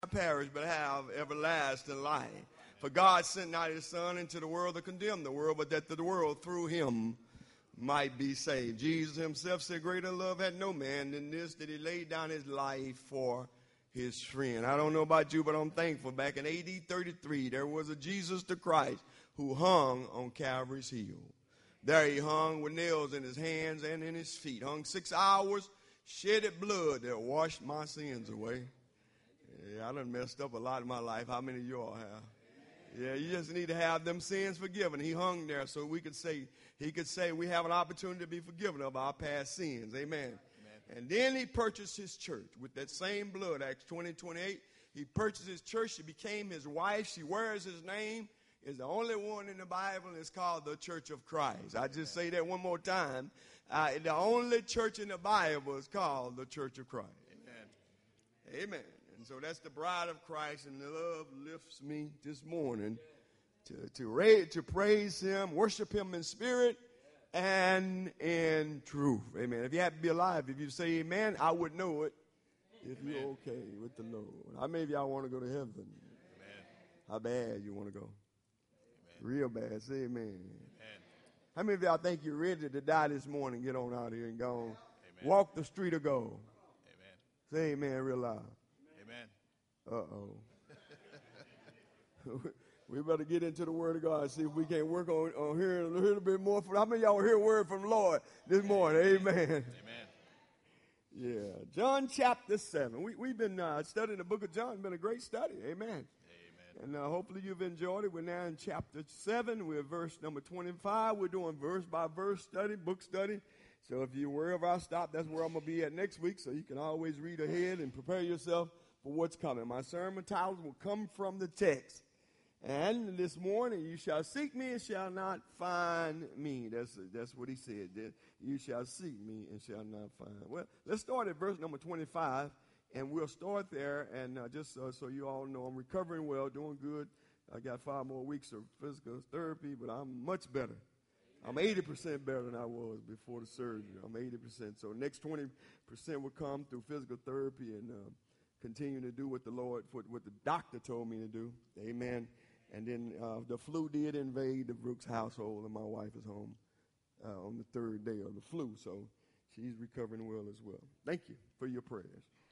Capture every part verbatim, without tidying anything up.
perish, but have everlasting life. For God sent not his Son into the world to condemn the world, but that the world through him might be saved. Jesus himself said, greater love had no man than this, that he laid down his life for his friend. I don't know about you, but I'm thankful. Back in A D thirty-three, there was a Jesus the Christ who hung on Calvary's hill. There he hung with nails in his hands and in his feet. Hung six hours, shedded blood that washed my sins away. Yeah, I done messed up a lot in my life. How many of you all have? Yeah, you just need to have them sins forgiven. He hung there so we could say, he could say we have an opportunity to be forgiven of our past sins. Amen. Amen. And then he purchased his church with that same blood, Acts twenty, twenty-eight. He purchased his church. She became his wife. She wears his name. Is the only one in the Bible, and it's called the Church of Christ. I just say that one more time. Uh, the only church in the Bible is called the Church of Christ. Amen. Amen. And so that's the bride of Christ, and the love lifts me this morning to to, ra- to praise him, worship him in spirit and in truth. Amen. If you happen to be alive, if you say amen, I would know it if you're okay with the Lord. How many of y'all want to go to heaven? Amen. How bad you want to go? Amen. Real bad. Say amen. Amen. How many of y'all think you're ready to die this morning? Get on out here and go on. Amen. Walk the street of gold. Amen. Say amen real loud. Uh-oh. We better get into the Word of God and see if we can work on, on hearing a little bit more. From, how many of y'all hear a word from the Lord this morning? Amen. Amen. Yeah. John chapter seven. We, we've been uh, studying the book of John. It's been a great study. Amen. Amen. And uh, hopefully you've enjoyed it. We're now in chapter seven. We're verse number twenty-five. We're doing verse by verse study, book study. So if you're wherever I stop, that's where I'm going to be at next week. So you can always read ahead and prepare yourself for what's coming. My sermon titles will come from the text. And this morning, you shall seek me and shall not find me. That's that's what he said. That you shall seek me and shall not find. Well, let's start at verse number twenty-five, and we'll start there. And uh, just uh, so you all know, I'm recovering well, doing good. I got five more weeks of physical therapy, but I'm much better. I'm eighty percent better than I was before the surgery. I'm eighty percent. So next twenty percent will come through physical therapy and uh, continue to do what the Lord, what the doctor told me to do. Amen. And then uh, the flu did invade the Brooks household, and my wife is home uh, on the third day of the flu. So she's recovering well as well. Thank you for your prayers.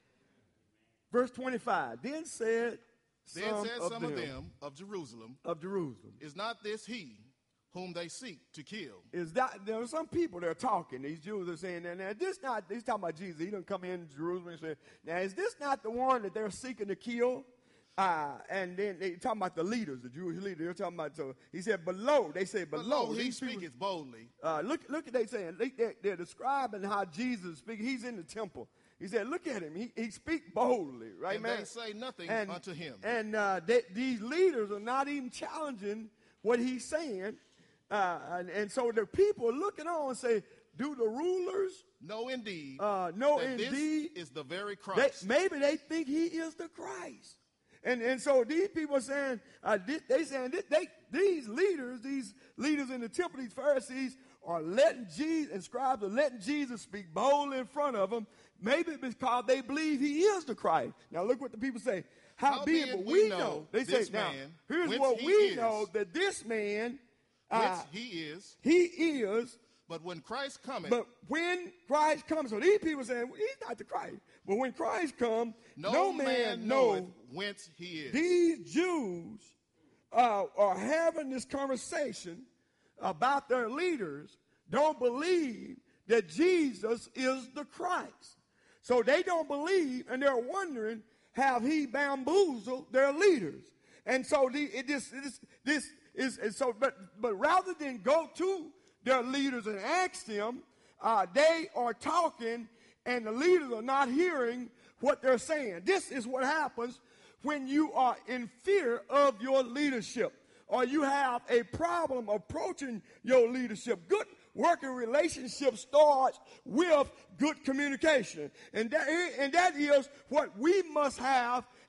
Verse twenty-five. Then said Then some, said of, some them, of them of Jerusalem, of Jerusalem, is not this he whom they seek to kill? Is that there are some people that are talking? These Jews are saying, "Now, now this not." He's talking about Jesus. He didn't come in Jerusalem and say, "Now, is this not the one that they're seeking to kill?" Uh, and then they talking about the leaders, the Jewish leaders. They're talking about. So he said, "Below." They say, "Below." Below he These speaketh people, boldly. Uh, look, look at they saying. They, they're, they're describing how Jesus speaks. He's in the temple. He said, "Look at him. He he speak boldly, right, and man?" they say nothing and, unto him. And uh, they, these leaders are not even challenging what he's saying. Uh, and, and so the people are looking on and say, do the rulers know indeed uh, know that indeed this is the very Christ? They, maybe they think he is the Christ. And and so these people are saying, uh, they, they saying they, they, these leaders, these leaders in the temple, these Pharisees, are letting Jesus, and scribes are letting Jesus speak boldly in front of them, maybe because they believe he is the Christ. Now look what the people say. How be it, but we know, know. They say, now, here's what we is, know, that this man, uh, he is, he is, but when Christ cometh, but when Christ comes, so these people saying, well, he's not the Christ. But when Christ comes, no, no man, man knows whence he is. These Jews uh, are having this conversation about their leaders, don't believe that Jesus is the Christ. So they don't believe, and they're wondering, have he bamboozled their leaders? And so the, it, this, this, this is, and so, but, but rather than go to their leaders and ask them, uh, they are talking, and the leaders are not hearing what they're saying. This is what happens when you are in fear of your leadership, or you have a problem approaching your leadership. Good working relationship starts with good communication. And that, and that is what we must have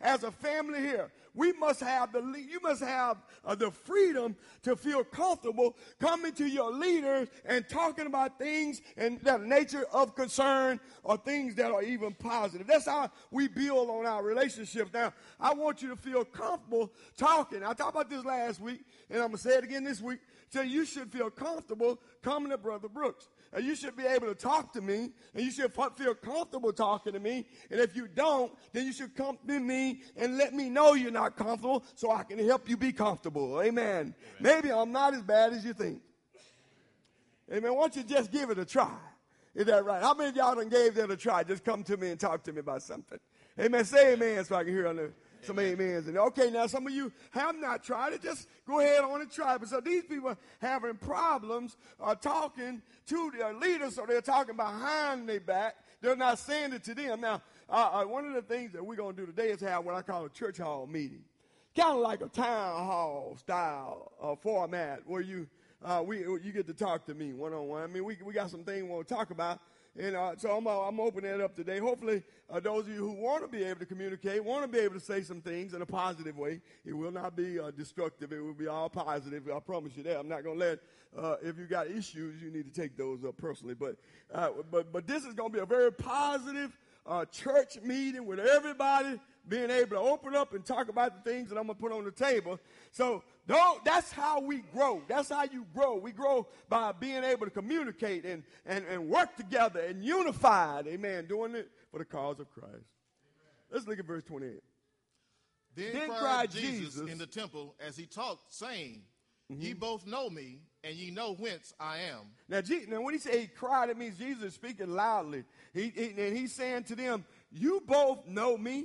as a family here, we must have the, you must have uh, the freedom to feel comfortable coming to your leaders and talking about things and the nature of concern or things that are even positive. That's how we build on our relationships. Now, I want you to feel comfortable talking. I talked about this last week, and I'm going to say it again this week. So you should feel comfortable coming to Brother Brooks. And you should be able to talk to me, and you should feel comfortable talking to me. And if you don't, then you should come to me and let me know you're not comfortable so I can help you be comfortable. Amen. Amen. Maybe I'm not as bad as you think. Amen. Why don't you just give it a try? Is that right? How many of y'all done gave that a try? Just come to me and talk to me about something. Amen. Say amen so I can hear on the some amens. And okay, now some of you have not tried it. Just go ahead on and try it. But so these people are having problems uh, talking to their leaders, so they're talking behind their back. They're not saying it to them. Now, uh, uh, one of the things that we're going to do today is have what I call a church hall meeting. Kind of like a town hall style uh, format where you uh, we you get to talk to me one-on-one. I mean, we we got some things we want to talk about. And uh, so I'm, uh, I'm opening it up today. Hopefully, uh, those of you who want to be able to communicate, want to be able to say some things in a positive way. It will not be uh, destructive. It will be all positive. I promise you that. I'm not going to let, uh, if you got issues, you need to take those up personally. But uh, but but this is going to be a very positive uh, church meeting with everybody being able to open up and talk about the things that I'm going to put on the table. So don't, that's how we grow. That's how you grow. We grow by being able to communicate and, and, and work together and unified, amen, doing it for the cause of Christ. Amen. Let's look at verse twenty-eight. Then, then cried, cried Jesus, Jesus in the temple as he talked, saying, mm-hmm. Ye both know me, and ye know whence I am. Now, G- now when he said he cried, it means Jesus is speaking loudly. He, he, and he's saying to them, you both know me.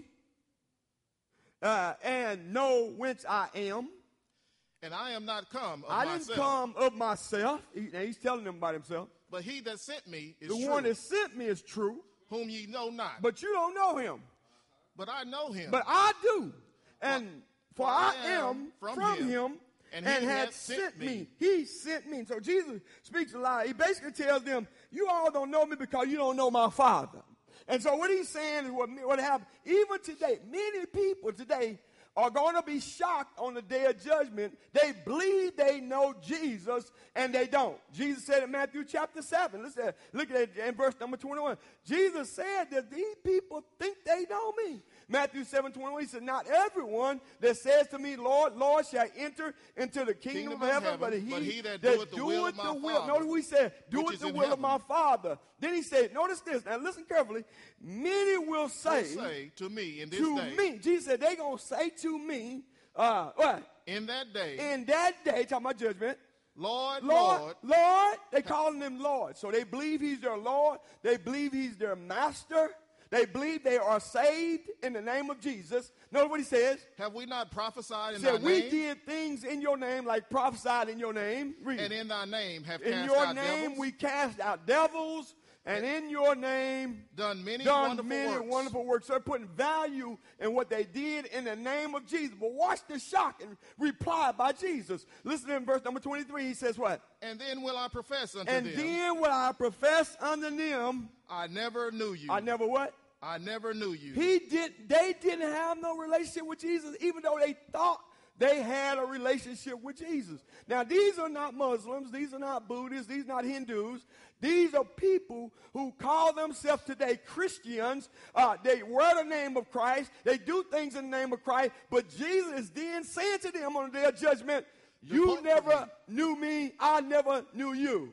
Uh, and know whence I am. And I am not come of I myself. didn't come of myself. He, now he's telling them about himself. But he that sent me is the true. The one that sent me is true. Whom ye know not. But you don't know him. But I know him. But I do. And for, for I, I am from, from him, him and, and he had sent, sent me. me. He sent me. So Jesus speaks a lie. He basically tells them, you all don't know me because you don't know my Father. And so what he's saying is what, what happened. Even today, many people today are going to be shocked on the day of judgment. They believe they know Jesus, and they don't. Jesus said in Matthew chapter seven, listen, look at it in verse number twenty-one. Jesus said that these people think they know me. Matthew seven twenty-one, he said, not everyone that says to me, Lord, Lord, shall enter into the kingdom, kingdom of heaven, heaven, but he, but he that, that doeth the will of my will. Father. Notice what he said, doeth the will heaven. of my Father. Then he said, notice this, now listen carefully, many will say, will say to me in this to day. me, Jesus said, they're going to say to me, uh, what? In that day. In that day, talking about judgment. Lord, Lord, Lord. Lord, they calling him Lord. So they believe he's their Lord. They believe he's their master. They believe they are saved in the name of Jesus. Notice what he says. Have we not prophesied in said, thy we name? We did things in your name, like prophesied in your name. Read. And in thy name have in cast your out name devils. we cast out devils. And in your name, done many, done wonderful, many works. wonderful works. So they're putting value in what they did in the name of Jesus. But watch the shock and reply by Jesus. Listen in verse number twenty-three. He says what? And then will I profess unto and them. And then will I profess unto them. I never knew you. I never what? I never knew you. He did. They didn't have no relationship with Jesus, even though they thought they had a relationship with Jesus. Now, these are not Muslims. These are not Buddhists. These are not Hindus. These are people who call themselves today Christians. Uh, they wear the name of Christ. They do things in the name of Christ. But Jesus is then saying to them on the day of judgment, you never knew me. I never knew you.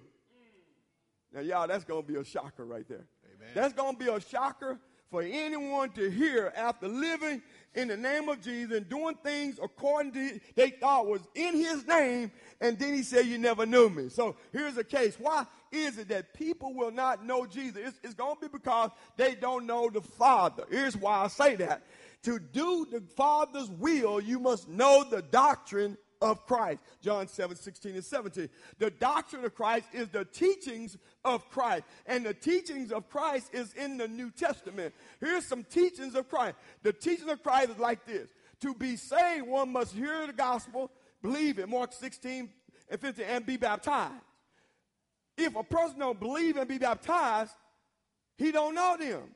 Now, y'all, that's going to be a shocker right there. Amen. That's going to be a shocker for anyone to hear after living in the name of Jesus and doing things according to they thought was in his name, and then he said, you never knew me. So here's a case. Why is it that people will not know Jesus? It's, it's going to be because they don't know the Father. Here's why I say that. To do the Father's will, you must know the doctrine of Christ. John seven, sixteen and seventeen. The doctrine of Christ is the teachings of Christ. And the teachings of Christ is in the New Testament. Here's some teachings of Christ. The teachings of Christ is like this. To be saved, one must hear the gospel, believe it, Mark sixteen and fifteen, and be baptized. If a person don't believe and be baptized, he don't know them.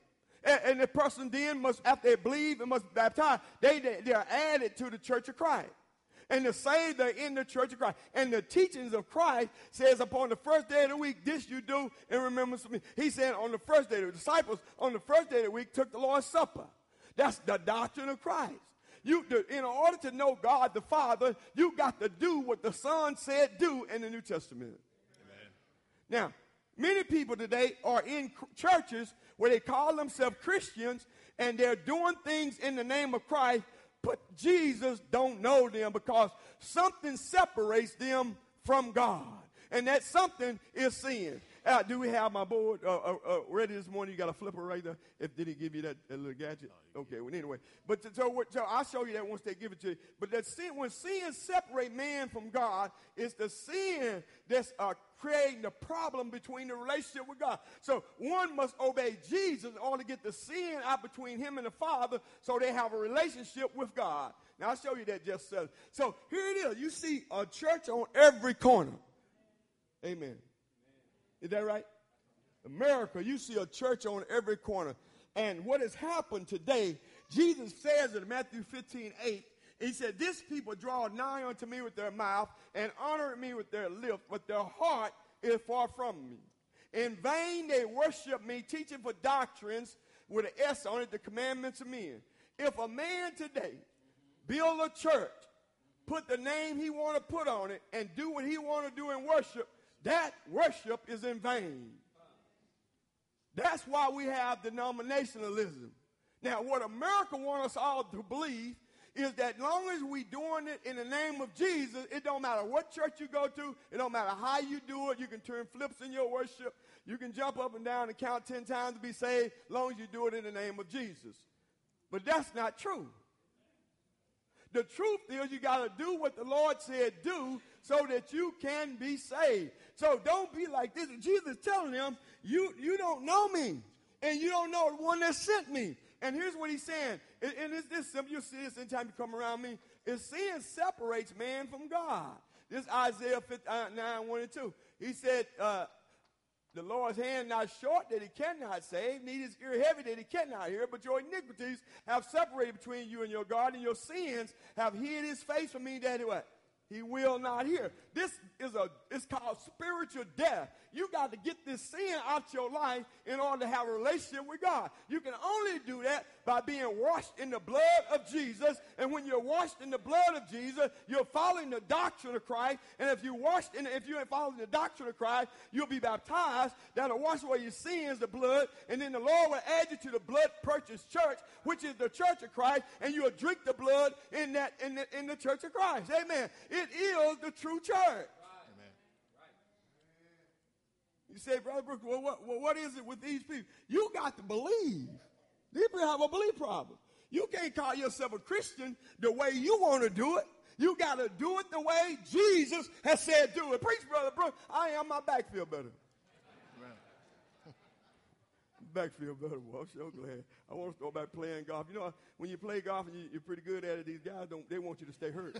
And, and the person then must, after they believe and must be baptized, they, they, they are added to the church of Christ. And the saved are in the church of Christ. And the teachings of Christ says upon the first day of the week, this you do in remembrance of me. He said on the first day, the disciples on the first day of the week took the Lord's Supper. That's the doctrine of Christ. You, in order to know God the Father, you got to do what the Son said do in the New Testament. Amen. Now, many people today are in churches where they call themselves Christians and they're doing things in the name of Christ, but Jesus don't know them because something separates them from God. And that something is sin. Uh, do we have my board uh, uh, uh, ready this morning? You got a flipper right there. If did he give you that, that little gadget? Okay. Well, anyway, but to, so, so I'll show you that once they give it to you. But that sin, when sin separate man from God, it's the sin that's uh, creating the problem between the relationship with God. So one must obey Jesus in order to get the sin out between him and the Father, so they have a relationship with God. Now I'll show you that just so. So here it is. You see a church on every corner. Amen. Is that right? America, you see a church on every corner. And what has happened today, Jesus says in Matthew fifteen eight, he said, this people draw nigh unto me with their mouth and honor me with their lips, but their heart is far from me. In vain they worship me, teaching for doctrines with an S on it, the commandments of men. If a man today build a church, put the name he want to put on it, and do what he want to do in worship, that worship is in vain. That's why we have denominationalism. Now, what America wants us all to believe is that as long as we doing it in the name of Jesus, it don't matter what church you go to, it don't matter how you do it, you can turn flips in your worship, you can jump up and down and count ten times to be saved, as long as you do it in the name of Jesus. But that's not true. The truth is you got to do what the Lord said do so that you can be saved. So don't be like this. Jesus is telling them, you, you don't know me, and you don't know the one that sent me. And here's what he's saying. And, and it's this simple. You'll see this anytime you come around me. Is sin separates man from God. This Isaiah fifty-nine, one and two. He said, uh, the Lord's hand not short that he cannot save, neither his ear heavy that he cannot hear, but your iniquities have separated between you and your God, and your sins have hid his face from me that what? He will not hear. This is a, it's called spiritual death. You got to get this sin out your life in order to have a relationship with God. You can only do that by being washed in the blood of Jesus. And when you're washed in the blood of Jesus, you're following the doctrine of Christ. And if you washed in, if you're following the doctrine of Christ, you'll be baptized. That'll wash away your sins, the blood. And then the Lord will add you to the blood-purchased church, which is the church of Christ. And you'll drink the blood in that in the, in the church of Christ. Amen. It is the true church. Amen. You say, Brother Brooks, well, what, well, what is it with these people? You got to believe. These people have a belief problem. You can't call yourself a Christian the way you want to do it. You got to do it the way Jesus has said do it. Preach, Brother Brooks. I am. My back feel better. Back feel better. Well, I'm so glad. I want to start back playing golf. You know, when you play golf and you, you're pretty good at it, these guys don't. They want you to stay hurt.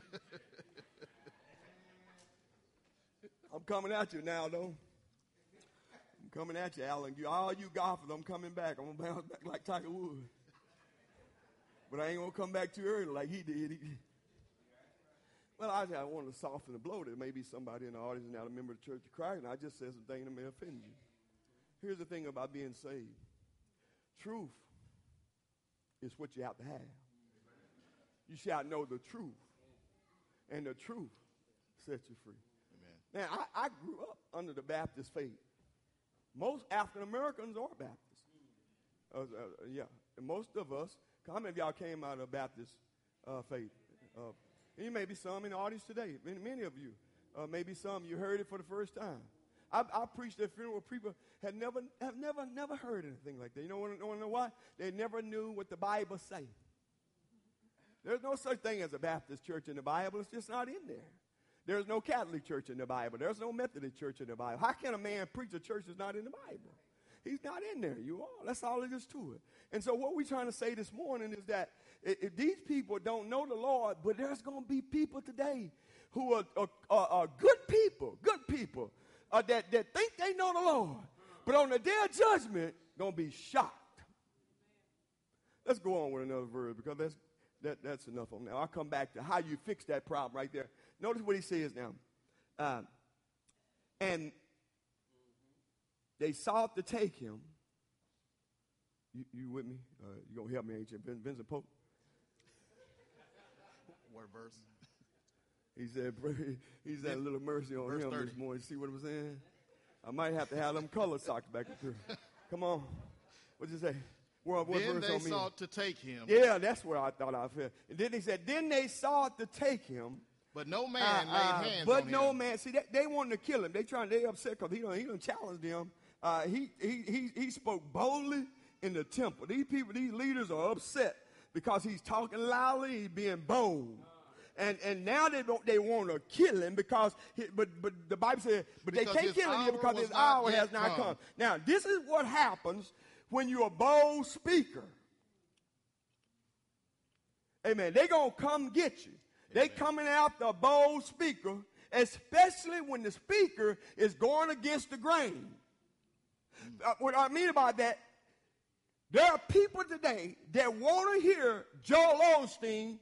I'm coming at you now, though. I'm coming at you, Alan. You, all you golfers, I'm coming back. I'm going to bounce back like Tiger Woods. But I ain't going to come back too early like he did. He, well, I, I wanted to soften the blow. There may be somebody in the audience now, a member of the Church of Christ, and I just said some things that may offend you. Here's the thing about being saved. Truth is what you have to have. You shall know the truth, and the truth sets you free. Now, I, I grew up under the Baptist faith. Most African Americans are Baptists. Uh, uh, yeah, and most of us, how many of y'all came out of Baptist uh, faith? Uh, and you may be some in the audience today. Many, many of you, uh, maybe some you heard it for the first time. I, I preached at funeral where people had never, have never, never heard anything like that. You know, want to know why? They never knew what the Bible say. There's no such thing as a Baptist church in the Bible. It's just not in there. There's no Catholic church in the Bible. There's no Methodist church in the Bible. How can a man preach a church that's not in the Bible? He's not in there. You are. That's all it is to it. And so what we're trying to say this morning is that if these people don't know the Lord, but there's going to be people today who are, are, are, are good people, good people, uh, that, that think they know the Lord, but on the day of judgment, going to be shocked. let's go on with another verse because that's, that, that's enough on now. I'll come back to how you fix that problem right there. Notice what he says now. Uh, and they sought to take him. You, you with me? Uh, you going to help me, ain't you? Vin, Vincent Pope? What verse? He said, he's had a little mercy on Verse him thirty. this morning. See what I'm saying? I might have to have them color socks back up here. Come on. What'd you say? What, what Then verse they on me? sought to take him, Yeah, that's what I thought I felt. And then he said, then they sought to take him. but no man uh, uh, laid hands but on no him. man. See, they, they wanted to kill him. They trying. They upset because he don't. He don't challenge them. Uh, he, he he he spoke boldly in the temple. These people, these leaders are upset because he's talking loudly. He's being bold. And and now they don't, they want to kill him because he, but but the Bible says but Because they can't his kill him hour yet because was his not hour yet has not come. come. Now this is what happens when you're a bold speaker. Amen. They gonna come get you. They coming after a bold speaker, especially when the speaker is going against the grain. Uh, what I mean by that, there are people today that want to hear Joel Osteen,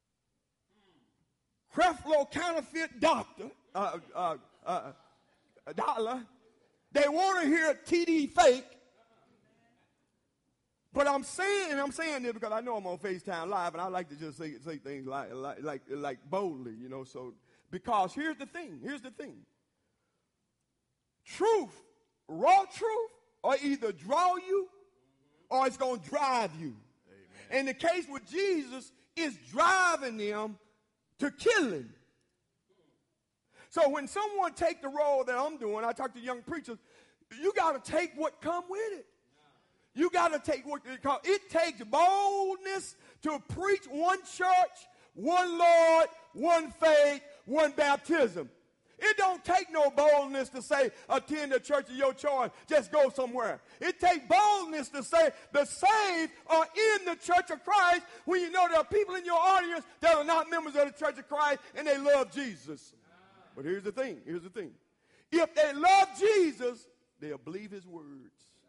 Creflo counterfeit doctor, uh, uh, uh, uh, dollar. They want to hear T D fake. But I'm saying, and I'm saying this because I know I'm on FaceTime Live, and I like to just say, say things like, like, like, like boldly, you know. So, because here's the thing, here's the thing. Truth, raw truth, or either draw you, or it's going to drive you. Amen. In the case with Jesus, it's driving them to kill him. So when someone take the role that I'm doing, I talk to young preachers, you got to take what come with it. You got to take what because it takes boldness to preach one church, one Lord, one faith, one baptism. It don't take no boldness to say attend the church of your choice, just go somewhere. It takes boldness to say the saved are in the church of Christ when you know there are people in your audience that are not members of the church of Christ and they love Jesus. But here's the thing, here's the thing. If they love Jesus, they'll believe his words.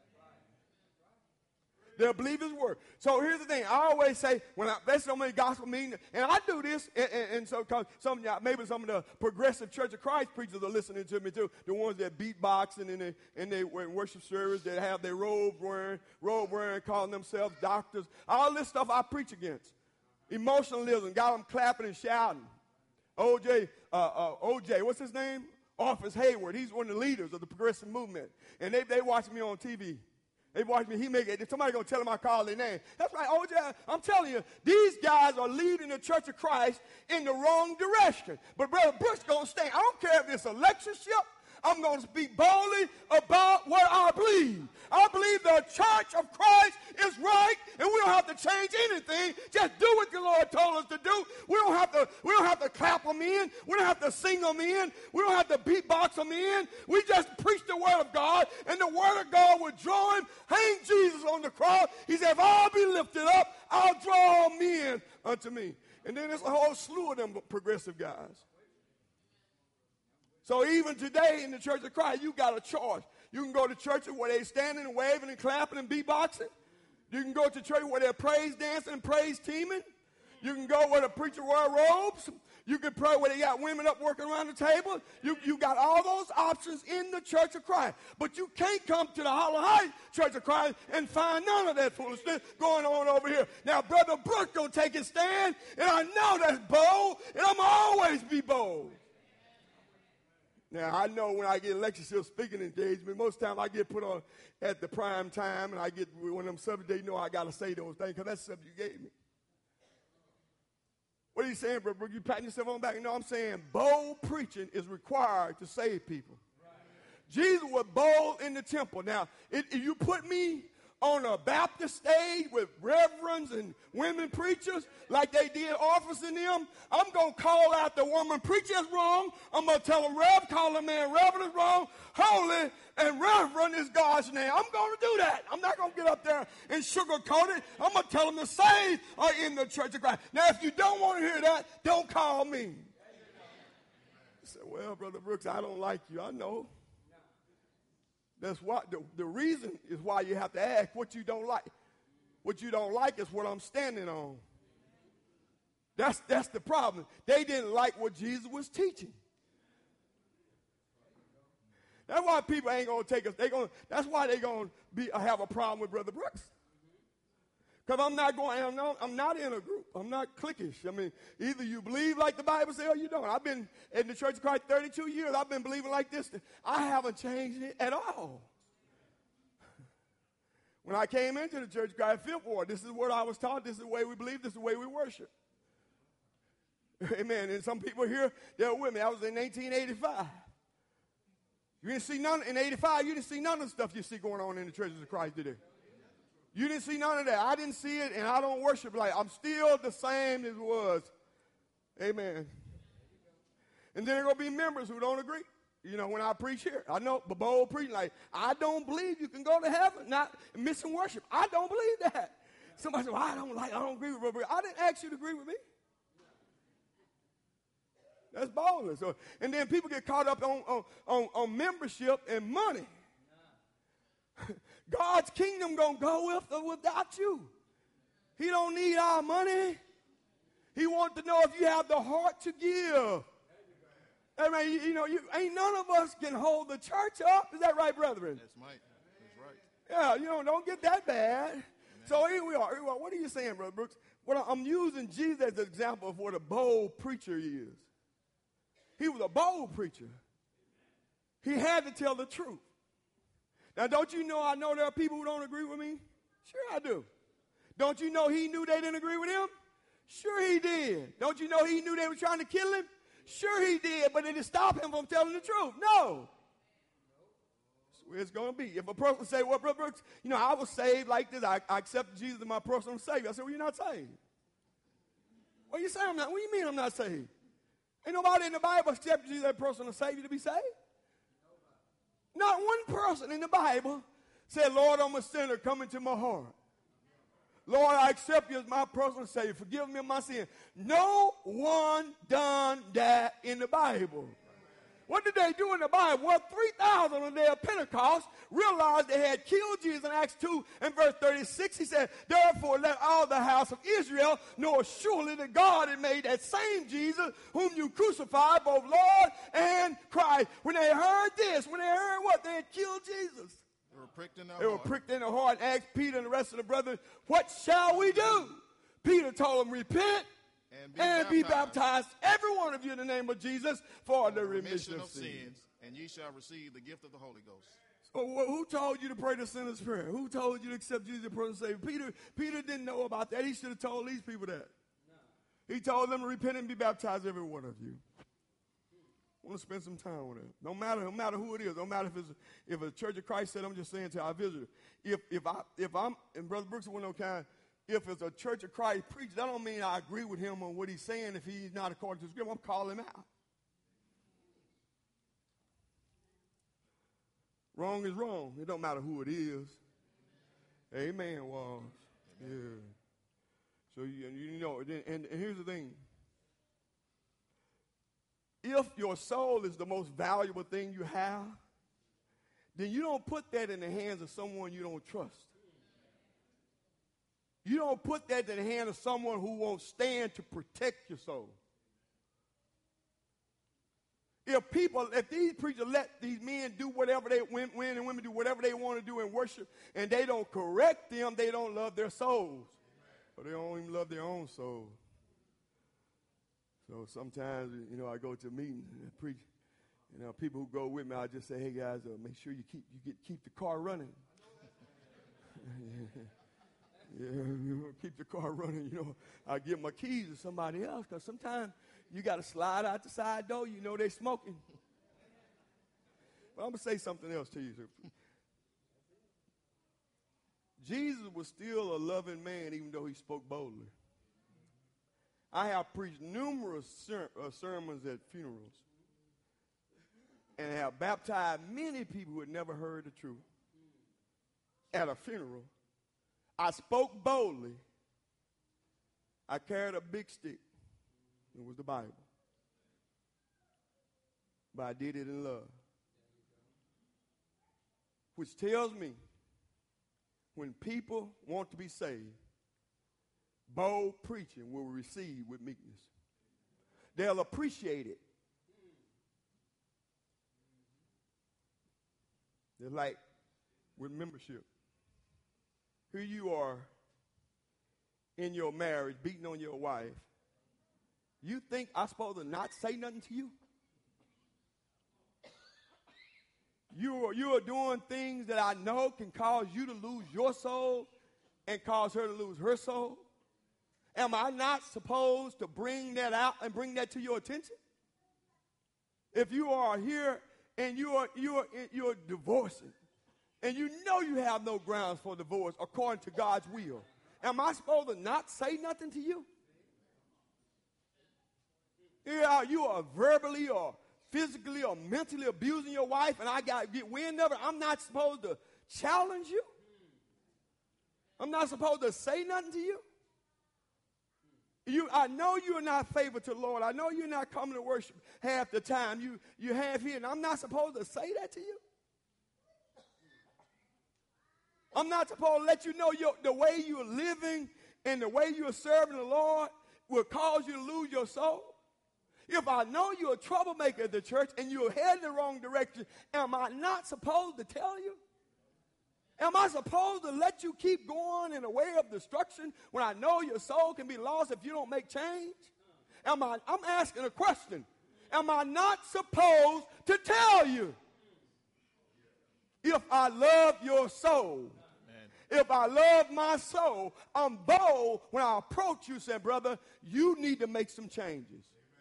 They'll believe his word. So here's the thing. I always say, when I, that's so many gospel meetings, and I do this, and, and, and so cause some of y'all, maybe some of the progressive Church of Christ preachers are listening to me too. The ones that beatbox and in they, and they in worship service, that have their robe wearing, robe wearing, calling themselves doctors. All this stuff I preach against. Emotionalism, got them clapping and shouting. O J, uh, uh, O J, what's his name? Office Hayward. He's one of the leaders of the progressive movement. And they, they watch me on T V. They watch me. He make it. Somebody gonna tell him I call their name. That's right. O J, I'm telling you, these guys are leading the Church of Christ in the wrong direction. But Brother Brooks gonna stay. I don't care if it's a lectureship. I'm going to speak boldly about what I believe. I believe the church of Christ is right, and we don't have to change anything. Just do what the Lord told us to do. We don't have to, we don't have to clap them in. We don't have to sing them in. We don't have to beatbox them in. We just preach the word of God, and the word of God will draw him. Hang Jesus on the cross. He said, if I'll be lifted up, I'll draw men unto me. And then there's a whole slew of them progressive guys. So even today in the Church of Christ, you got a choice. You can go to churches where they're standing and waving and clapping and beatboxing. You can go to church where they're praise dancing and praise teaming. You can go where the preacher wear robes. You can pray where they got women up working around the table. You, you got all those options in the Church of Christ. But you can't come to the Hollow Heights Church of Christ and find none of that foolishness going on over here. Now, Brother Brooks going to take his stand, and I know that's bold, and I'm going to always be bold. Now, I know when I get lectureship speaking engagement, most of the time I get put on at the prime time, and I get one of them subjects they know I got to say those things because that's the subject you gave me. What are you saying, Brother Brooks? You patting yourself on the back? No, I'm saying bold preaching is required to save people. Right. Jesus was bold in the temple. Now, if, if you put me on a Baptist stage with reverends and women preachers like they did office in them, I'm going to call out the woman preacher is wrong. I'm going to tell them Rev, call the man Reverend is wrong. Holy and Reverend is God's name. I'm going to do that. I'm not going to get up there and sugarcoat it. I'm going to tell them the saved are in the Church of Christ. Now, if you don't want to hear that, don't call me. You say, well, Brother Brooks, I don't like you. I know. That's why the, the reason is why you have to ask what you don't like. What you don't like is what I'm standing on. That's, that's the problem. They didn't like what Jesus was teaching. That's why people ain't going to take us. They gonna, that's why they're going to have a problem with Brother Brooks. Because I'm not going, I'm not, I'm not in a group. I'm not cliquish. I mean, either you believe like the Bible says or you don't. I've been in the Church of Christ thirty-two years. I've been believing like this. I haven't changed it at all. When I came into the Church of Christ Fifth Ward, this is what I was taught. This is the way we believe. This is the way we worship. Amen. And some people here, they're with me. I was in nineteen eighty-five. You didn't see none, in eighty-five, you didn't see none of the stuff you see going on in the Churches of Christ today. You didn't see none of that. I didn't see it, and I don't worship like I'm still the same as it was. Amen. And then there are going to be members who don't agree. You know, when I preach here, I know, but bold preaching, like, I don't believe you can go to heaven, not missing worship. I don't believe that. Somebody said, well, I don't like, I don't agree with Brother Brooks. I didn't ask you to agree with me. That's boldness. So, and then people get caught up on, on, on, on membership and money. God's kingdom going to go with or without you. He don't need our money. He wants to know if you have the heart to give. I mean, you, you know, you, ain't none of us can hold the church up. Is that right, brethren? That's right. That's right. Yeah, you know, don't get that bad. Amen. So here we are. Here we are. What are you saying, Brother Brooks? What I'm using Jesus as an example of what a bold preacher is. He was a bold preacher. He had to tell the truth. Now, don't you know I know there are people who don't agree with me? Sure I do. Don't you know he knew they didn't agree with him? Sure he did. Don't you know he knew they were trying to kill him? Sure he did, but it didn't stop him from telling the truth. No. That's where it's going to be. If a person say, well, Brother Brooks, you know, I was saved like this. I, I accepted Jesus as my personal Savior. I said, well, you're not saved. What you say I'm not? What do you mean I'm not saved? Ain't nobody in the Bible accepted Jesus as personal Savior to be saved. Not one person in the Bible said, Lord, I'm a sinner. Come into my heart. Lord, I accept you as my personal Savior. Forgive me of my sin. No one done that in the Bible. What did they do in the Bible? Well, three thousand on the day of Pentecost realized they had killed Jesus in Acts two and verse thirty-six. He said, therefore, let all the house of Israel know surely that God had made that same Jesus whom you crucified, both Lord and Christ. When they heard this, when they heard what? They had killed Jesus. They were pricked in their They heart. were pricked in the heart and asked Peter and the rest of the brothers, what shall we do? Peter told them, repent and be, and baptized, be baptized, every one of you, in the name of Jesus, for the remission, remission of, of sins. sins, and ye shall receive the gift of the Holy Ghost. So wh- who told you to pray the sinner's prayer? Who told you to accept Jesus as personal Savior? Peter, Peter didn't know about that. He should have told these people that. No. He told them to repent and be baptized, every one of you. I want to spend some time with it. No matter, no matter who it is. No matter if it's if a Church of Christ said, I'm just saying to our visitor, if if I if I'm and Brother Brooks is one of those kind. If it's a Church of Christ preacher, that don't mean I agree with him on what he's saying. If he's not according to the Scripture, I'm calling him out. Wrong is wrong. It don't matter who it is. Amen, Walls. Yeah. So you, you know, and, and here's the thing. If your soul is the most valuable thing you have, then you don't put that in the hands of someone you don't trust. You don't put that in the hand of someone who won't stand to protect your soul. If people, if these preachers let these men do whatever they, men and women do whatever they want to do in worship, and they don't correct them, they don't love their souls. Or they don't even love their own soul. So sometimes, you know, I go to a meeting and preach. You know, people who go with me, I just say, hey guys, uh, make sure you keep you get keep the car running. Yeah, you know, keep the car running. You know, I give my keys to somebody else because sometimes you got to slide out the side door. You know they smoking. But I'm going to say something else to you. Jesus was still a loving man even though he spoke boldly. I have preached numerous ser- uh, sermons at funerals and have baptized many people who had never heard the truth at a funeral. I spoke boldly. I carried a big stick. It was the Bible. But I did it in love. Which tells me when people want to be saved, bold preaching will receive with meekness. They'll appreciate it. They're like with membership. Here you are in your marriage, beating on your wife. You think I'm supposed to not say nothing to you? You are, you are doing things that I know can cause you to lose your soul and cause her to lose her soul. Am I not supposed to bring that out and bring that to your attention? If you are here and you are you are you are divorcing, and you know you have no grounds for divorce according to God's will, am I supposed to not say nothing to you? Yeah, you are verbally or physically or mentally abusing your wife, and I got to get wind of it. I'm not supposed to challenge you. I'm not supposed to say nothing to you. You, I know you're not favored to the Lord. I know you're not coming to worship half the time. You, you have here, and I'm not supposed to say that to you. I'm not supposed to let you know your, the way you're living and the way you're serving the Lord will cause you to lose your soul. If I know you're a troublemaker at the church and you're heading the wrong direction, am I not supposed to tell you? Am I supposed to let you keep going in a way of destruction when I know your soul can be lost if you don't make change? Am I, I'm asking a question. Am I not supposed to tell you? If I love your soul, Amen. If I love my soul, I'm bold when I approach you, say, brother, you need to make some changes.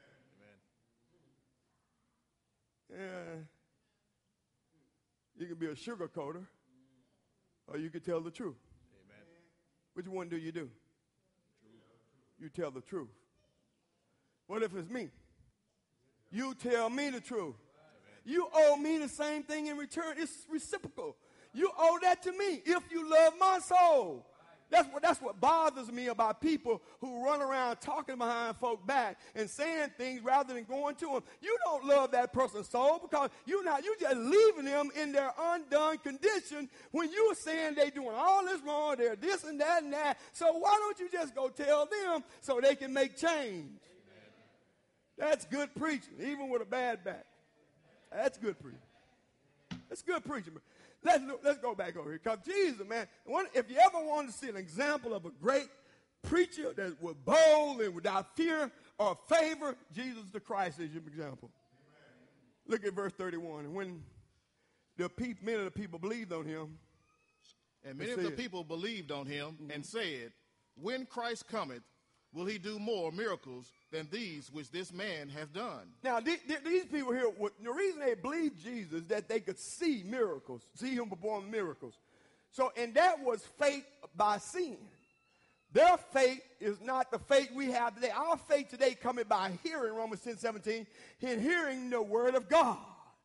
Yeah. You can be a sugar coater, or you can tell the truth. Amen. Which one do you do? You tell the truth. What if it's me? You tell me the truth. You owe me the same thing in return. It's reciprocal. You owe that to me if you love my soul. That's what, that's what bothers me about people who run around talking behind folk back and saying things rather than going to them. You don't love that person's soul because you're not, you're just leaving them in their undone condition when you're saying they're doing all this wrong, they're this and that and that. So why don't you just go tell them so they can make change? Amen. That's good preaching, even with a bad back. That's good preaching. That's good preaching. Let's, let's go back over here. Because Jesus, man, one, if you ever want to see an example of a great preacher that was bold and without fear or favor, Jesus the Christ is your example. Amen. Look at verse thirty-one. And when the pe- many of the people believed on him. And many of the people believed on him mm-hmm. and said, when Christ cometh, will he do more miracles than these which this man hath done? Now, th- th- these people here, the reason they believed Jesus is that they could see miracles, see him perform miracles. So, and that was faith by seeing. Their faith is not the faith we have today. Our faith today coming by hearing, Romans ten seventeen, and hearing the word of God.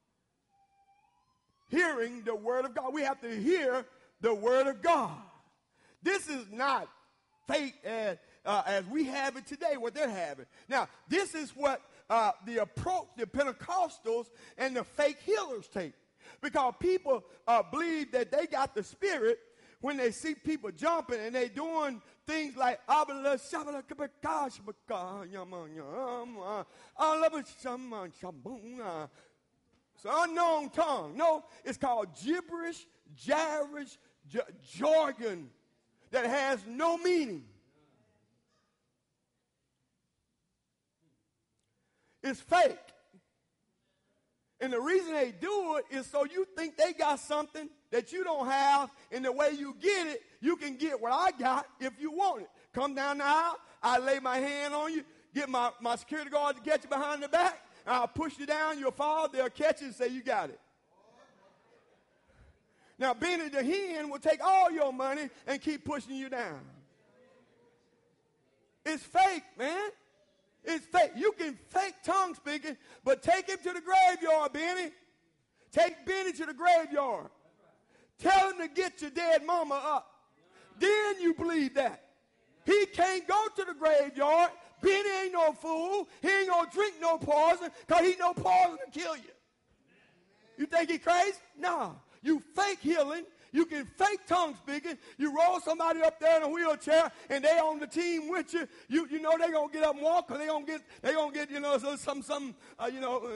Hearing the word of God. We have to hear the word of God. This is not faith as Uh, as we have it today, what they're having. Now, this is what uh, the approach the Pentecostals and the fake healers take. Because people uh, believe that they got the spirit when they see people jumping and they doing things like it's an unknown tongue. No, it's called gibberish, gibberish, j- jargon that has no meaning. It's fake. And the reason they do it is so you think they got something that you don't have, and the way you get it, you can get what I got if you want it. Come down the aisle, I lay my hand on you, get my, my security guard to catch you behind the back, and I'll push you down, you'll fall, they'll catch you and say you got it. Now, Benny the hen will take all your money and keep pushing you down. It's fake, man. It's fake. You can fake tongue speaking, but take him to the graveyard, Benny. Take Benny to the graveyard. Tell him to get your dead mama up. Then you believe that. He can't go to the graveyard. Benny ain't no fool. He ain't going to drink no poison because he know poison to kill you. You think he crazy? No. You fake healing. You can fake tongue speaking. You roll somebody up there in a wheelchair, and they on the team with you. You you know they gonna get up and walk, cause they gonna get they gonna get you know some some uh, you know. Uh,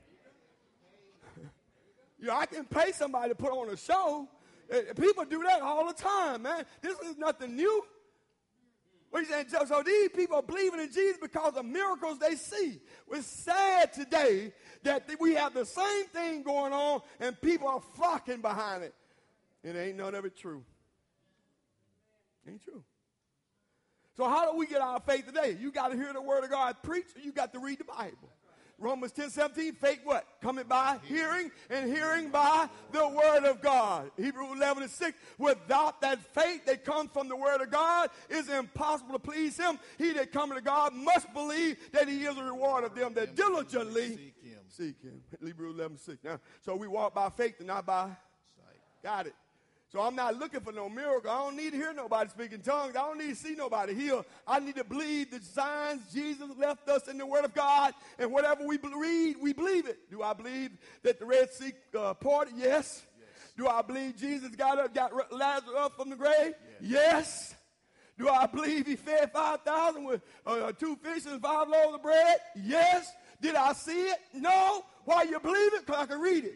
you know, I can pay somebody to put on a show. Uh, people do that all the time, man. This is nothing new. What you saying? So, so these people are believing in Jesus because of miracles they see. It's sad today that we have the same thing going on and people are flocking behind it. It ain't none of it true. Ain't true. So how do we get our faith today? You got to hear the word of God preached, or you got to read the Bible. Romans ten seventeen, faith what? Coming by hearing, and hearing by the word of God. Hebrews eleven and six, without that faith that comes from the word of God, it's impossible to please him. He that cometh to God must believe that he is a reward of them that diligently seek him. Seek him. Hebrews eleven and six. Now, so we walk by faith and not by sight. Got it. So I'm not looking for no miracle. I don't need to hear nobody speak in tongues. I don't need to see nobody heal. I need to believe the signs Jesus left us in the Word of God. And whatever we read, we believe it. Do I believe that the Red Sea uh, parted? Yes. Yes. Do I believe Jesus got up, got Lazarus up from the grave? Yes. Yes. Do I believe he fed five thousand with uh, two fishes and five loaves of bread? Yes. Did I see it? No. Why you believe it? Because I can read it.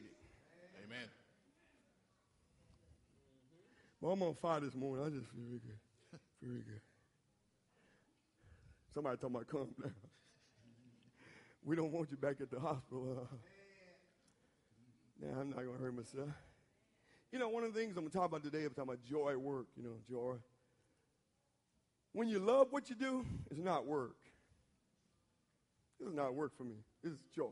Well, I'm on fire this morning. I just feel really good. Feel really good. Somebody talking about calm down. We don't want you back at the hospital. Uh, now, I'm not going to hurt myself. You know, one of the things I'm going to talk about today, I'm talking about joy at work, you know, joy. When you love what you do, it's not work. This is not work for me. This is joy.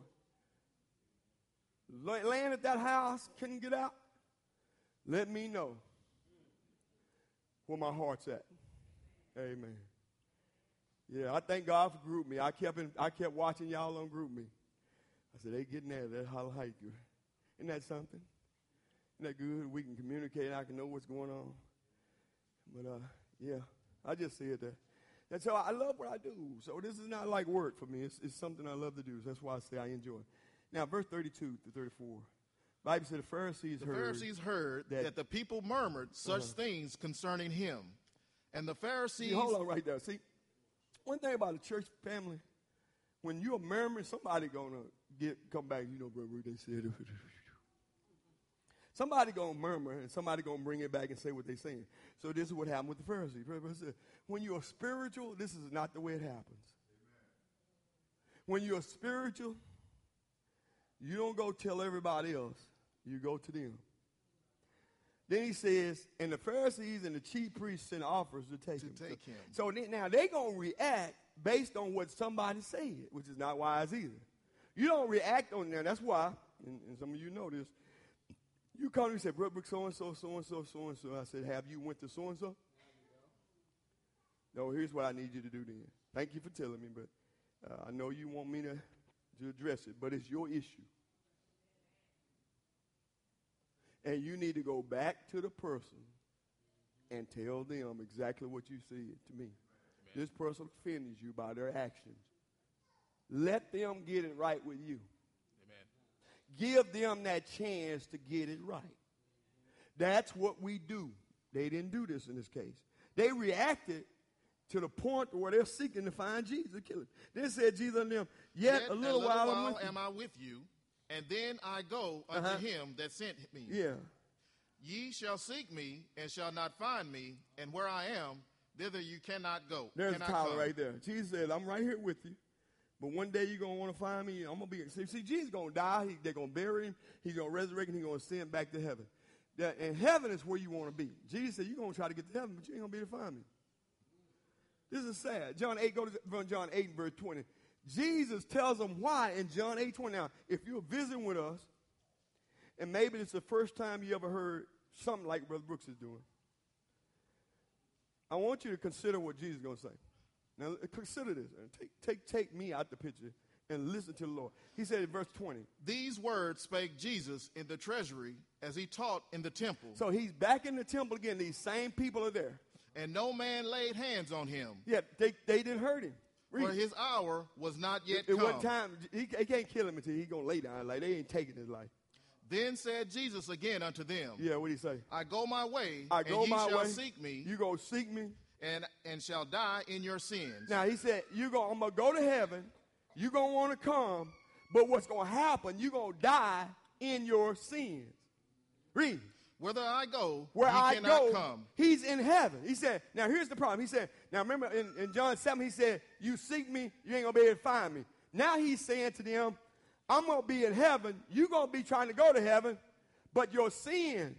Laying at that house, couldn't get out, let me know where my heart's at. Amen. Yeah, I thank God for Group Me. I kept in, I kept watching y'all on Group Me. I said, they getting there. That's how hike you. Isn't that something? Isn't that good? We can communicate. I can know what's going on. But, uh, yeah, I just said that. And so I love what I do. So this is not like work for me. It's, it's something I love to do. So that's why I say I enjoy it. Now, verse thirty-two to thirty-four. The Bible said the Pharisees the heard. The Pharisees heard that, that the people murmured such uh-huh. things concerning him. And the Pharisees. See, hold on right there. See, one thing about a church family, when you're murmuring, somebody going to get come back. You know, brother, they said. Somebody going to murmur, and somebody going to bring it back and say what they're saying. So this is what happened with the Pharisees. When you're spiritual, this is not the way it happens. Amen. When you're spiritual, you don't go tell everybody else. You go to them. Then he says, and the Pharisees and the chief priests sent offers to take to him. Take so, him. so they, now they're going to react based on what somebody said, which is not wise either. You don't react on that. That's why, and, and some of you know this, you come to me and say, Brother Brooks, so-and-so, so-and-so, so-and-so. I said, have you went to so-and-so? No, here's what I need you to do then. Thank you for telling me, but uh, I know you want me to, to address it, but it's your issue. And you need to go back to the person and tell them exactly what you said to me. Amen. This person offended you by their actions. Let them get it right with you. Amen. Give them that chance to get it right. That's what we do. They didn't do this in this case. They reacted to the point where they're seeking to find Jesus to kill him. They said Jesus unto them, yet, yet a little, a little while, while I'm with am you. I with you. And then I go unto uh-huh. him that sent me. Yeah. Ye shall seek me and shall not find me, and where I am, thither you cannot go. There's cannot Tyler come. right there. Jesus said, I'm right here with you. But one day you're going to want to find me. I'm going to be. See, see Jesus going to die. He, they're going to bury him. He's going to resurrect him. He's going to send back to heaven. That, and heaven is where you want to be. Jesus said, you're going to try to get to heaven, but you ain't going to be able to find me. This is sad. John eight, go to John eight, verse twenty. Jesus tells them why in John eight twenty. Now, if you're visiting with us, and maybe it's the first time you ever heard something like Brother Brooks is doing, I want you to consider what Jesus is going to say. Now, consider this. Take, take, take me out the picture and listen to the Lord. He said in verse twenty. These words spake Jesus in the treasury as he taught in the temple. So he's back in the temple again. These same people are there. And no man laid hands on him. Yeah, they, they didn't hurt him. Read. For his hour was not yet it, it come. It wasn't time. He, he can't kill him until he's going to lay down. Like, they ain't taking his life. Then said Jesus again unto them, Yeah, what did he say? I go my way, I and go ye my shall way. seek me, You gonna seek me. and, and shall die in your sins. Now he said, you go, I'm gonna go to heaven. You gonna want to come, but what's gonna happen? You gonna die in your sins. Read. Whither I go, Where ye I cannot go, come. he's in heaven. He said, now here's the problem. He said, now remember in, in John seven, he said, you seek me, you ain't gonna be able to find me. Now he's saying to them, I'm gonna be in heaven. You're gonna be trying to go to heaven, but your sins,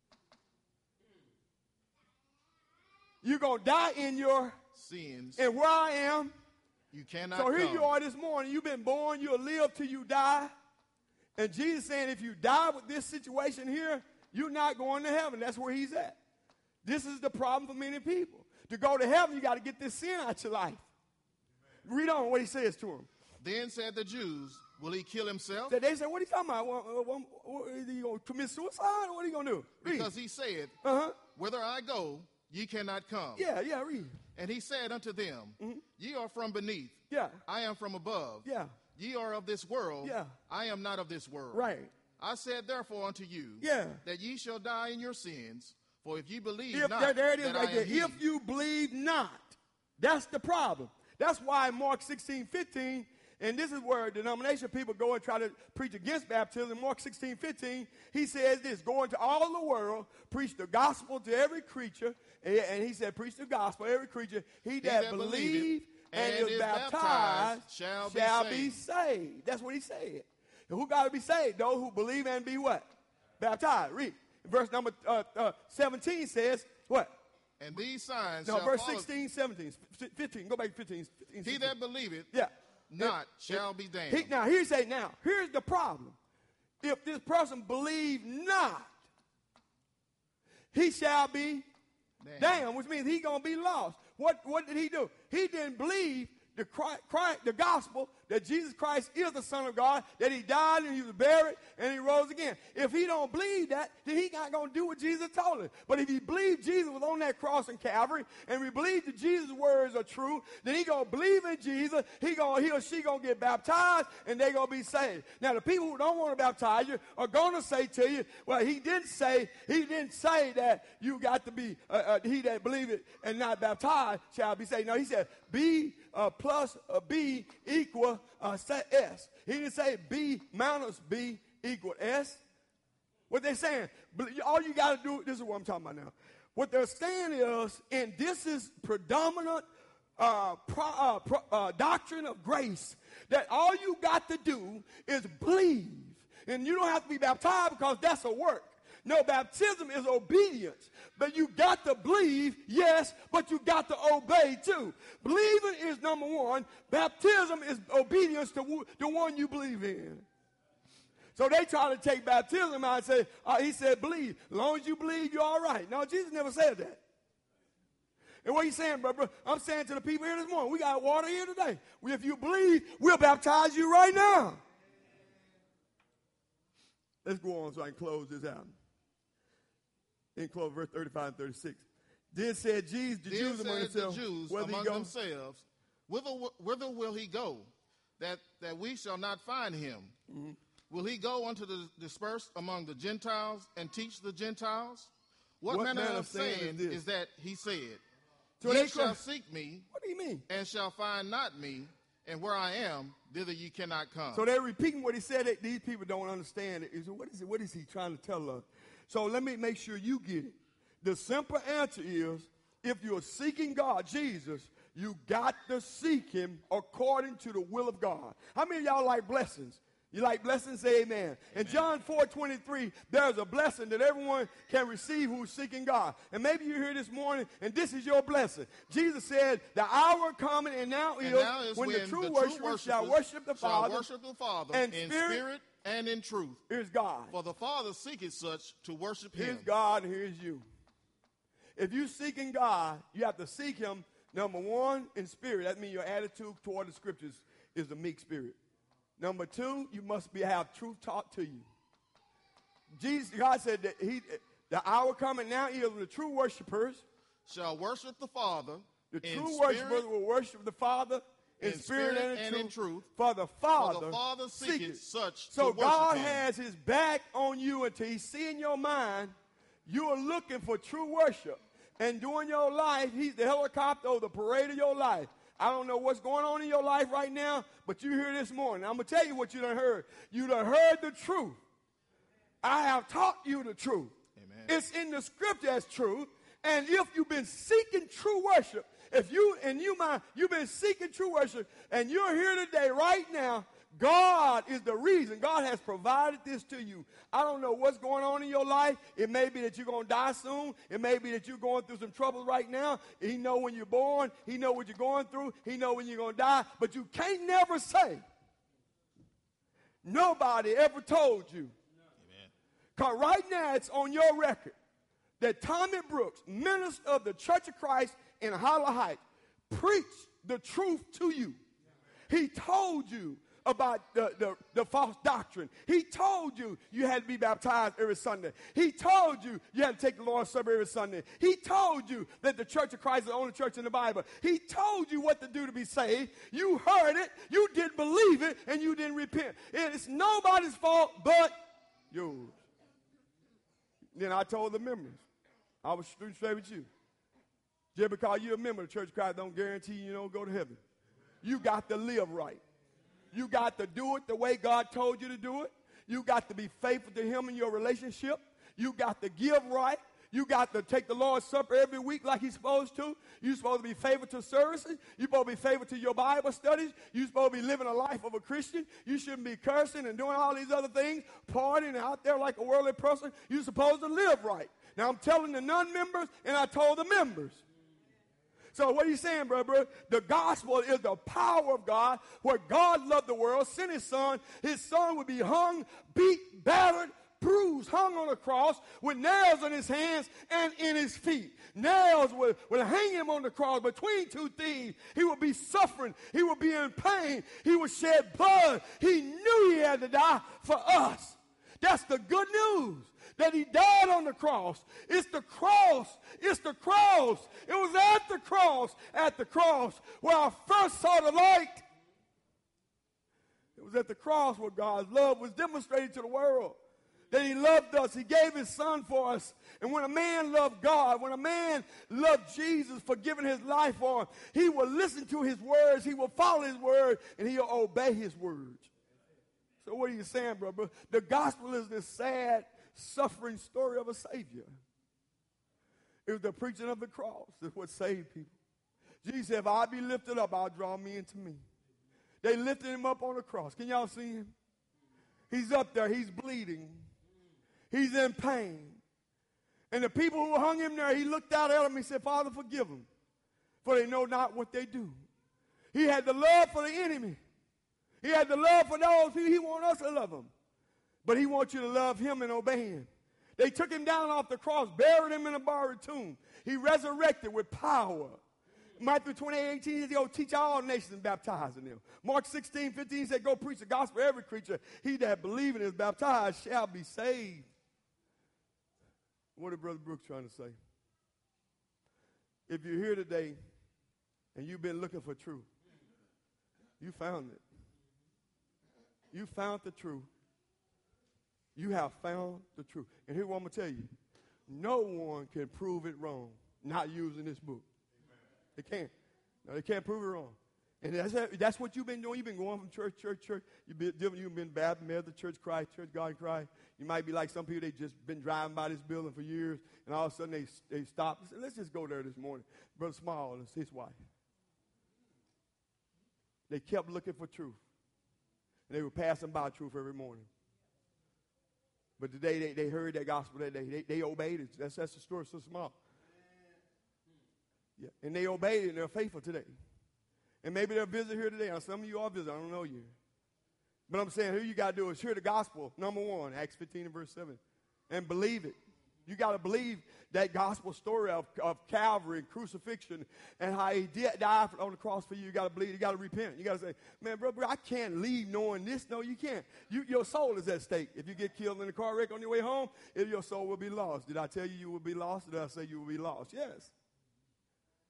you're gonna die in your sins. And where I am, you cannot so here come. you are this morning. You've been born, you'll live till you die. And Jesus saying, if you die with this situation here, you're not going to heaven. That's where he's at. This is the problem for many people. To go to heaven, you got to get this sin out your life. Amen. Read on what he says to him. Then said the Jews, will he kill himself? So they said, what are you talking about? What, what, what, what, is he going to commit suicide or what are you going to do? Read. Because he said, uh-huh. whither I go, ye cannot come. Yeah, yeah, read. And he said unto them, mm-hmm. Ye are from beneath. Yeah. I am from above. Yeah. Ye are of this world. Yeah. I am not of this world. Right. I said therefore unto you, yeah. that ye shall die in your sins, for if ye believe if, not, there, there it is that right I there. am he. If you believe not, that's the problem. That's why in Mark sixteen fifteen, and this is where denomination people go and try to preach against baptism. Mark sixteen fifteen, he says this, go into all the world, preach the gospel to every creature, and, and he said, preach the gospel to every creature. He, he that, that believe and, and is baptized, baptized shall, be, shall saved. be saved. That's what he said. And who got to be saved? Those who believe and be what? Baptized. Read. Verse number uh, uh, seventeen says what? And these signs no, shall verse follow. sixteen, seventeen, fifteen. Go back to fifteen. fifteen he that believeth yeah. not it, shall it, be damned. He, now, here's say now, here's the problem. If this person believe not, he shall be damned, damned which means he's going to be lost. What, what did he do? He didn't believe the, Christ, Christ, the gospel that Jesus Christ is the Son of God, that he died and he was buried and he rose again. If he don't believe that, then he not going to do what Jesus told him. But if he believed Jesus was on that cross in Calvary and we believe that Jesus' words are true, then he going to believe in Jesus. He, gonna, he or she going to get baptized and they going to be saved. Now, the people who don't want to baptize you are going to say to you, well, he didn't say, he didn't say that you got to be, uh, uh, he that believeth and not baptized shall be saved. No, he said, be uh, plus uh, B equal uh, S. He didn't say B minus B equal S. What they're saying, all you got to do, this is what I'm talking about now. What they're saying is, and this is predominant uh, pro, uh, pro, uh, doctrine of grace, that all you got to do is believe. And you don't have to be baptized because that's a work. No, baptism is obedience. But you got to believe, yes, but you got to obey too. Believing is number one. Baptism is obedience to the one you believe in. So they try to take baptism out and say, uh, he said believe. As long as you believe, you're all right. No, Jesus never said that. And what are you saying, brother? I'm saying to the people here this morning, we got water here today. If you believe, we'll baptize you right now. Let's go on so I can close this out. In close verse thirty-five and thirty-six. Then said Jesus, the then Jews among themselves, the Jews whether among he go, themselves, whither, whither will he go, that, that we shall not find him? Mm-hmm. Will he go unto the dispersed among the Gentiles and teach the Gentiles? What, what manner, manner of saying is, is that he said? So ye shall seek me. What do you mean? And shall find not me, and where I am, thither ye cannot come. So they're repeating what he said. That these people don't understand it. Is what is it? What is he trying to tell us? So let me make sure you get it. The simple answer is, if you're seeking God, Jesus, you got to seek him according to the will of God. How many of y'all like blessings? You like blessings? Say amen. Amen. In John four twenty-three, there's a blessing that everyone can receive who's seeking God. And maybe you're here this morning, and this is your blessing. Jesus said, the hour coming, and now is, and now is when, when the true, the worshipers, true worshipers shall worship the Father, worship the Father and in spirit, spirit and in truth. Here's God. For the Father seeketh such to worship him. Here's God, and here's you. If you're seeking God, you have to seek him, number one, in spirit. That means your attitude toward the scriptures is the meek spirit. Number two, you must be have truth taught to you. Jesus, God said that he, the hour coming now is when the true worshipers shall worship the Father. The in true spirit, worshipers will worship the Father in, in spirit, spirit and, in, and truth, in truth. For the Father, For the Father seeketh seeketh such So to worship God him. has his back on you until he see in your mind you are looking for true worship. And during your life, he's the helicopter or the parade of your life. I don't know what's going on in your life right now, but you hear this morning. I'm going to tell you what you done heard. You done heard the truth. I have taught you the truth. Amen. It's in the scripture as truth. And if you've been seeking true worship, if you and you mind, you've been seeking true worship, and you're here today, right now, God is the reason. God has provided this to you. I don't know what's going on in your life. It may be that you're going to die soon. It may be that you're going through some trouble right now. He know when you're born. He know what you're going through. He know when you're going to die. But you can't never say. Nobody ever told you. Because right now it's on your record that Tommy Brooks, minister of the Church of Christ in Hollow Heights, preached the truth to you. He told you about the, the, the false doctrine. He told you you had to be baptized every Sunday. He told you you had to take the Lord's Supper every Sunday. He told you that the Church of Christ is the only church in the Bible. He told you what to do to be saved. You heard it, you didn't believe it, and you didn't repent. It's nobody's fault but yours. Then I told the members, I was straight with you. Just because you're a member of the Church of Christ don't guarantee you don't go to heaven. You got to live right. You got to do it the way God told you to do it. You got to be faithful to him in your relationship. You got to give right. You got to take the Lord's Supper every week like he's supposed to. You're supposed to be faithful to services. You're supposed to be faithful to your Bible studies. You're supposed to be living a life of a Christian. You shouldn't be cursing and doing all these other things, partying out there like a worldly person. You're supposed to live right. Now, I'm telling the non-members, and I told the members. So what are you saying, brother? The gospel is the power of God, where God loved the world, sent his son. His son would be hung, beat, battered, bruised, hung on a cross with nails in his hands and in his feet. Nails will, will hang him on the cross between two thieves. He would be suffering. He would be in pain. He would shed blood. He knew he had to die for us. That's the good news. That he died on the cross. It's the cross. It's the cross. It was at the cross, at the cross, where I first saw the light. It was at the cross where God's love was demonstrated to the world. That he loved us. He gave his son for us. And when a man loved God, when a man loved Jesus for giving his life for him, he will listen to his words. He will follow his word, and he'll obey his words. So what are you saying, brother? The gospel is this sad, suffering story of a Savior. It was the preaching of the cross that's what saved people. Jesus said, if I be lifted up, I'll draw me into me. They lifted him up on the cross. Can y'all see him? He's up there. He's bleeding. He's in pain. And the people who hung him there, he looked out at them and he said, Father, forgive them, for they know not what they do. He had the love for the enemy. He had the love for those who he wants us to love them. But he wants you to love him and obey him. They took him down off the cross, buried him in a borrowed tomb. He resurrected with power. Matthew twenty-eight eighteen says, go teach all nations, baptizing them. Mark sixteen fifteen said, go preach the gospel to every creature. He that believeth and is baptized shall be saved. What is Brother Brooks trying to say? If you're here today and you've been looking for truth, you found it. You found the truth. You have found the truth. And here's what I'm going to tell you. No one can prove it wrong not using this book. They can't. No, they can't prove it wrong. And that's, that's what you've been doing. You've been going from church, church, church. You've been, you've been Baptist, Methodist, Church Christ, Church God in Christ. You might be like some people, they've just been driving by this building for years, and all of a sudden they, they stop and say, let's just go there this morning. Brother Small and his wife. They kept looking for truth. And they were passing by truth every morning. But today they, they heard that gospel that day. They, they obeyed it. That's, that's the story, so small. Yeah. And they obeyed it, and they're faithful today. And maybe they'll visit here today. Now, some of you are visiting. I don't know you. But I'm saying, who you got to do is hear the gospel, number one, Acts fifteen and verse seven, and believe it. You got to believe that gospel story of, of Calvary and crucifixion and how he did die on the cross for you. You got to believe. You got to repent. You got to say, man, bro, bro, I can't leave knowing this. No, you can't. You, your soul is at stake. If you get killed in a car wreck on your way home, if your soul will be lost. Did I tell you you will be lost? Did I say you will be lost? Yes.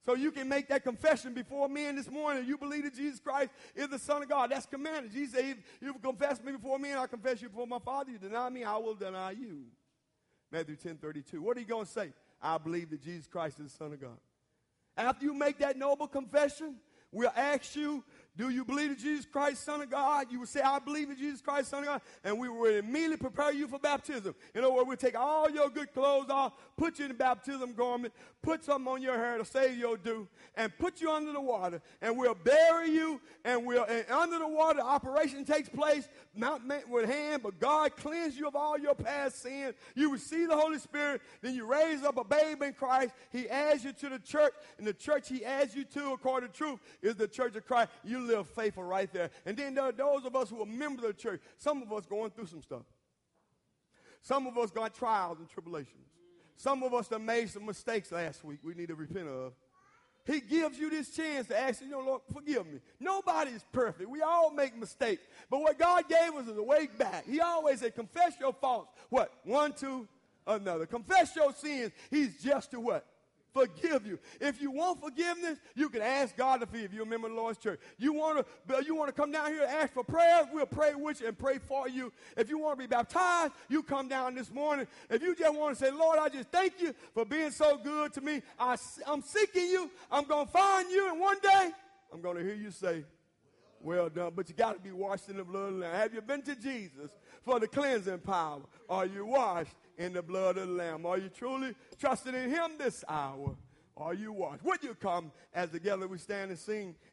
So you can make that confession before men this morning. You believe that Jesus Christ is the Son of God. That's commanded. Jesus said, if you confess me before men, I'll confess you before my Father. You deny me, I will deny you. Matthew ten thirty-two. What are you going to say? I believe that Jesus Christ is the Son of God. After you make that noble confession, we'll ask you, do you believe that Jesus Christ, Son of God? You will say, I believe in Jesus Christ, Son of God. And we will immediately prepare you for baptism. In other words, we'll take all your good clothes off, put you in the baptism garment, put something on your hair to save your due, and put you under the water. And we'll bury you, and we'll and under the water, the operation takes place, not meant with hand, but God cleans you of all your past sin. You receive the Holy Spirit, then you raise up a babe in Christ. He adds you to the church, and the church he adds you to, according to truth, is the church of Christ. You live faithful right there. And then there are those of us who are members of the church. Some of us going through some stuff. Some of us got trials and tribulations. Some of us that made some mistakes last week we need to repent of. He gives you this chance to ask, you know, Lord, forgive me. Nobody is perfect. We all make mistakes. But what God gave us is a way back. He always said, confess your faults. What? One to another. Confess your sins. He's just to what? Forgive you. If you want forgiveness, you can ask God to forgive you. You remember the Lord's church. You want to you want to come down here and ask for prayer, we'll pray with you and pray for you. If you want to be baptized, you come down this morning. If you just want to say, Lord, I just thank you for being so good to me. I, I'm seeking you. I'm going to find you. And one day, I'm going to hear you say, well done. But you got to be washed in the blood of the Lamb. Have you been to Jesus for the cleansing power? Are you washed in the blood of the Lamb? Are you truly trusting in him this hour? Are you washed? Would you come as together we stand and sing